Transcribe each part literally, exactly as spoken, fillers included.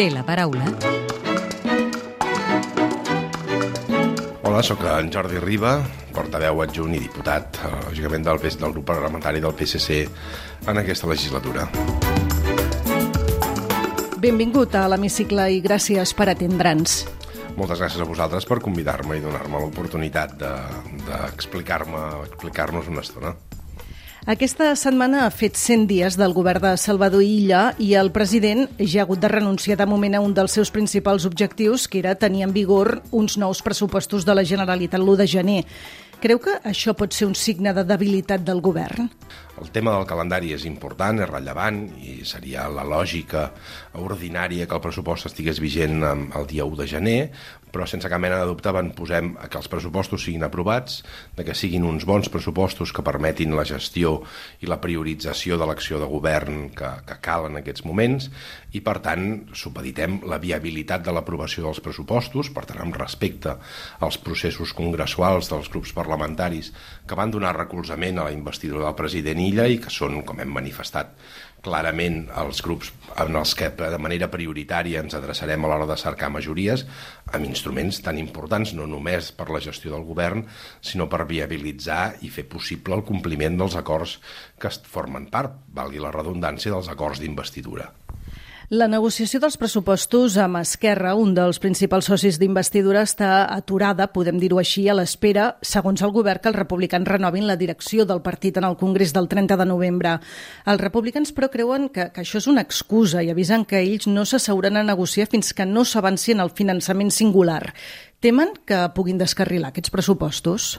té la paraula. Hola, sóc en Jordi Riba, portaveu adjunt i diputat, lògicament del, del grup parlamentari del P S C en aquesta legislatura. Benvingut a l'Hemicicle i gràcies per atendre'ns. Moltes gràcies a vosaltres per convidar-me i donar-me l'oportunitat d'explicar-me, explicar-nos una estona. Aquesta setmana ha fet cent dies del govern de Salvador Illa i el president ja ha hagut de renunciar de moment a un dels seus principals objectius, que era tenir en vigor uns nous pressupostos de la Generalitat l'u de gener. Creu que això pot ser un signe de debilitat del govern? El tema del calendari és important, és rellevant i seria la lògica ordinària que el pressupost estigués vigent el dia u de gener, però sense cap mena de dubte van posem que els pressupostos siguin aprovats, de que siguin uns bons pressupostos que permetin la gestió i la priorització de l'acció de govern que, que cal en aquests moments i, per tant, supeditem la viabilitat de l'aprovació dels pressupostos, per tant, amb respecte als processos congressuals dels grups parlamentaris que van donar recolzament a la investidura del president Illa i que són, com hem manifestat clarament, els grups en els que de manera prioritària ens adreçarem a l'hora de cercar majories amb instruments tan importants, no només per la gestió del govern, sinó per viabilitzar i fer possible el compliment dels acords que formen part, valgui la redundància, dels acords d'investidura. La negociació dels pressupostos amb Esquerra, un dels principals socis d'investidura, està aturada, podem dir-ho així, a l'espera, segons el govern, que els republicans renovin la direcció del partit en el Congrés del trenta de novembre. Els republicans, però, creuen que, que això és una excusa i avisen que ells no s'asseuran a negociar fins que no s'avanci en el finançament singular. Temen que puguin descarrilar aquests pressupostos?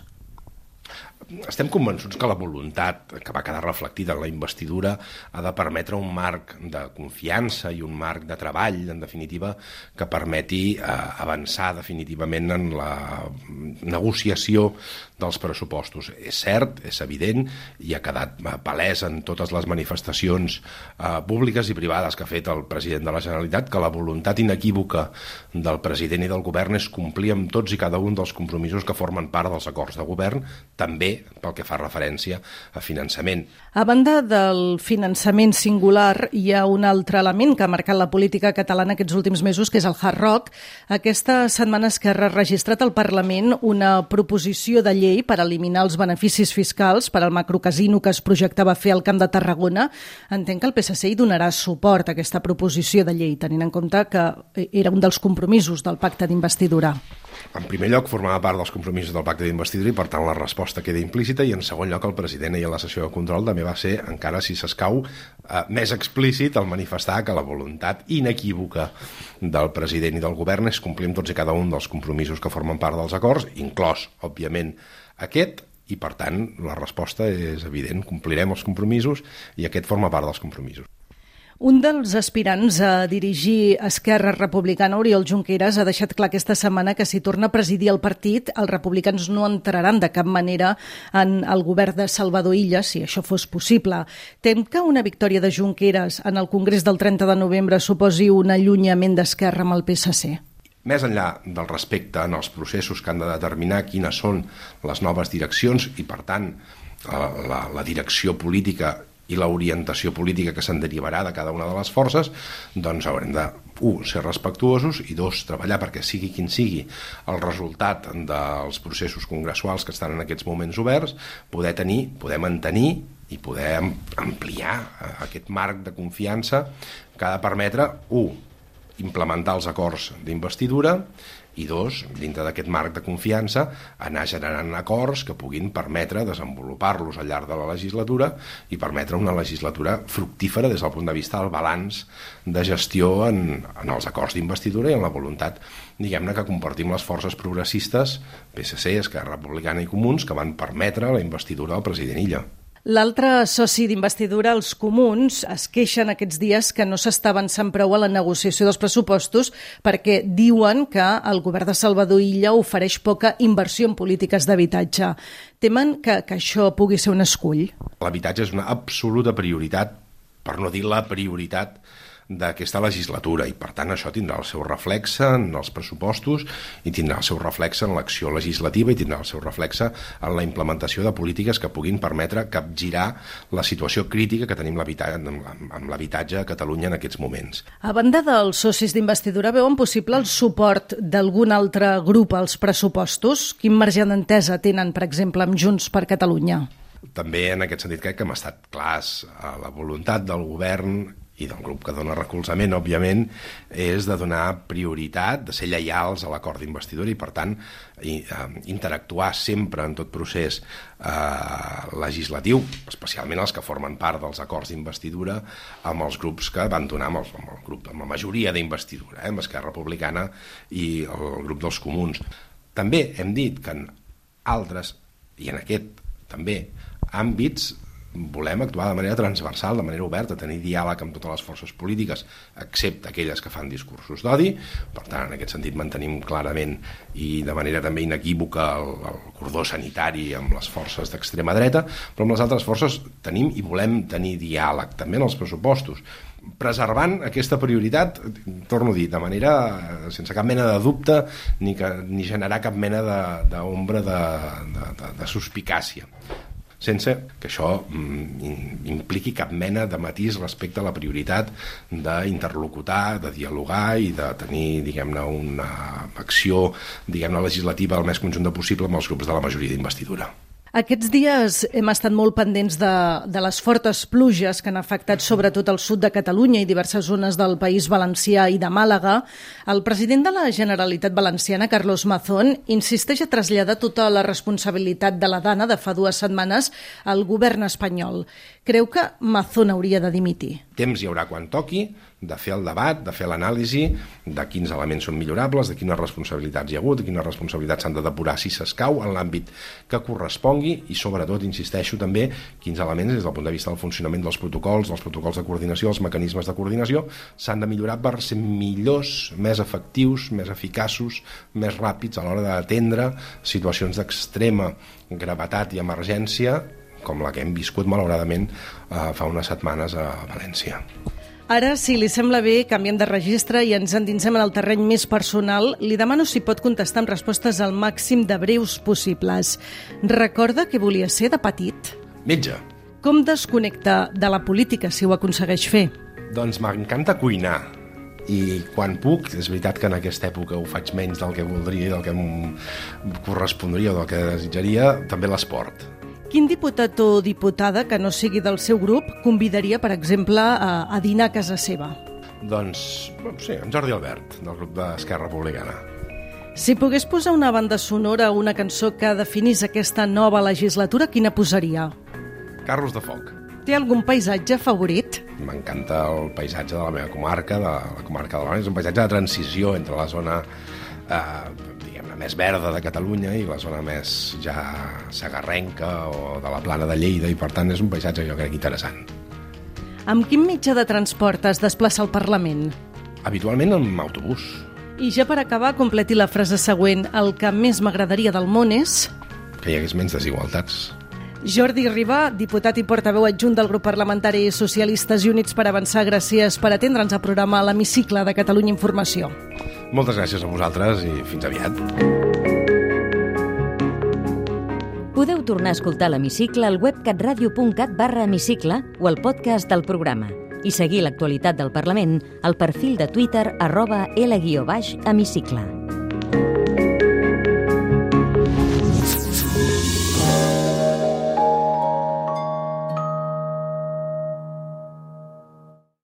Estem convençuts que la voluntat que va quedar reflectida en la investidura ha de permetre un marc de confiança i un marc de treball, en definitiva, que permeti eh, avançar definitivament en la negociació dels pressupostos. És cert, és evident, i ha quedat palès en totes les manifestacions eh, públiques i privades que ha fet el president de la Generalitat, que la voluntat inequívoca del president i del govern és complir amb tots i cada un dels compromisos que formen part dels acords de govern, també pel que fa referència a finançament. A banda del finançament singular, hi ha un altre element que ha marcat la política catalana aquests últims mesos, que és el Hard Rock. Aquesta setmana Esquerra ha registrat al Parlament una proposició de llei per eliminar els beneficis fiscals per al macrocasino que es projectava fer al Camp de Tarragona. Entenc que el P S C hi donarà suport a aquesta proposició de llei, tenint en compte que era un dels compromisos del pacte d'investidura. En primer lloc, formava part dels compromisos del pacte d'investidura i, per tant, la resposta queda implícita, i en segon lloc, el president i a la sessió de control també va ser, encara si s'escau, eh, més explícit al manifestar que la voluntat inequívoca del president i del govern és complir amb tots i cada un dels compromisos que formen part dels acords, inclòs, òbviament, aquest, i, per tant, la resposta és evident, complirem els compromisos i aquest forma part dels compromisos. Un dels aspirants a dirigir Esquerra Republicana, Oriol Junqueras, ha deixat clar aquesta setmana que si torna a presidir el partit, els republicans no entraran de cap manera en el govern de Salvador Illa, si això fos possible. Tem que una victòria de Junqueras en el Congrés del trenta de novembre suposi un allunyament d'Esquerra amb el P S C? Més enllà del respecte en els processos que han de determinar quines són les noves direccions i, per tant, la, la, la direcció política i l'orientació política que se'n derivarà de cada una de les forces, doncs haurem de, un, ser respectuosos i, dos, treballar perquè sigui quin sigui el resultat dels processos congressuals que estan en aquests moments oberts, poder tenir, poder mantenir i poder ampliar aquest marc de confiança que ha de permetre, un, implementar els acords d'investidura i, dos, dintre d'aquest marc de confiança, anar generant acords que puguin permetre desenvolupar-los al llarg de la legislatura i permetre una legislatura fructífera des del punt de vista del balanç de gestió en, en els acords d'investidura i en la voluntat, diguem-ne, que compartim les forces progressistes, P S C, Esquerra Republicana i Comuns, que van permetre la investidura del president Illa. L'altre soci d'investidura, els comuns, es queixen aquests dies que no s'està avançant prou a la negociació dels pressupostos perquè diuen que el govern de Salvador Illa ofereix poca inversió en polítiques d'habitatge. Temen que, que això pugui ser un escull? L'habitatge és una absoluta prioritat, per no dir la prioritat, d'aquesta legislatura i, per tant, això tindrà el seu reflexe en els pressupostos i tindrà el seu reflexe en l'acció legislativa i tindrà el seu reflexe en la implementació de polítiques que puguin permetre capgirar la situació crítica que tenim amb l'habitatge a Catalunya en aquests moments. A banda dels socis d'investidura, veuen possible el suport d'algun altre grup als pressupostos? Quin marge d'entesa tenen, per exemple, amb Junts per Catalunya? També en aquest sentit crec que hem estat clars. La voluntat del govern i del grup que dona recolzament, òbviament, és de donar prioritat, de ser lleials a l'acord d'investidura i, per tant, interactuar sempre en tot procés eh, legislatiu, especialment els que formen part dels acords d'investidura, amb els grups que van donar, amb, els, amb, el grup, amb la majoria d'investidura, eh, amb Esquerra Republicana i el grup dels Comuns. També hem dit que en altres, i en aquest també, àmbits, volem actuar de manera transversal, de manera oberta, tenir diàleg amb totes les forces polítiques, excepte aquelles que fan discursos d'odi. Per tant, en aquest sentit mantenim clarament i de manera també inequívoca el, el cordó sanitari amb les forces d'extrema dreta, però amb les altres forces tenim i volem tenir diàleg, també en els pressupostos, preservant aquesta prioritat, torno a dir, de manera sense cap mena de dubte ni, que, ni generar cap mena d'ombra de, de, de, de suspicàcia, sense que això impliqui cap mena de matís respecte a la prioritat d'interlocutar, de dialogar i de tenir, diguem-ne, una acció, diguem-ne, legislativa el més conjunta possible amb els grups de la majoria d'investidura. Aquests dies hem estat molt pendents de, de les fortes pluges que han afectat sobretot el sud de Catalunya i diverses zones del País Valencià i de Màlaga. El president de la Generalitat Valenciana, Carlos Mazón, insisteix a traslladar tota la responsabilitat de la Dana de fa dues setmanes al govern espanyol. Creu que Mazón hauria de dimitir? Temps hi haurà quan toqui de fer el debat, de fer l'anàlisi de quins elements són millorables, de quines responsabilitats hi ha hagut, de quines responsabilitats s'han de depurar si s'escau en l'àmbit que correspongui i, sobretot, insisteixo també, quins elements des del punt de vista del funcionament dels protocols, dels protocols de coordinació, els mecanismes de coordinació, s'han de millorar per ser millors, més efectius, més eficaços, més ràpids a l'hora d'atendre situacions d'extrema gravetat i emergència com la que hem viscut, malauradament, eh, fa unes setmanes a València. Ara, si li sembla bé, canviem de registre i ens endinsem en el terreny més personal. Li demano si pot contestar amb respostes al màxim de breus possibles. Recorda què volia ser de petit? Metge. Com desconnecta de la política, si ho aconsegueix fer? Doncs m'encanta cuinar. I quan puc, és veritat que en aquesta època ho faig menys del que voldria i del que em correspondria o del que desitjaria, també l'esport. Quin diputat o diputada que no sigui del seu grup convidaria, per exemple, a, a dinar a casa seva? Doncs, sí, en Jordi Albert, del grup d'Esquerra Republicana. Si pogués posar una banda sonora o una cançó que definís aquesta nova legislatura, quina posaria? Carros de foc. Té algun paisatge favorit? M'encanta el paisatge de la meva comarca, de la comarca de l'Ona. És un paisatge de transició entre la zona eh, diguem-ne més verda de Catalunya i la zona més ja segarrenca o de la plana de Lleida, i per tant és un paisatge jo crec interessant. Amb quin mitjà de transport es desplaça al Parlament? Habitualment amb autobús. I ja per acabar, completi la frase següent. El que més m'agradaria del món és... Que hi hagués menys desigualtats. Jordi Ribà, diputat i portaveu adjunt del grup parlamentari Socialistes i Units per Avançar, gràcies per atendre'ns al programa L'Hemicicle de Catalunya Informació. Moltes gràcies a vosaltres i fins aviat. Podeu tornar a escoltar l'Hemicicle al web catradio punt cat barra hemicicle o al podcast del programa i seguir l'actualitat del Parlament al perfil de Twitter arroba L guió baix hemicicle.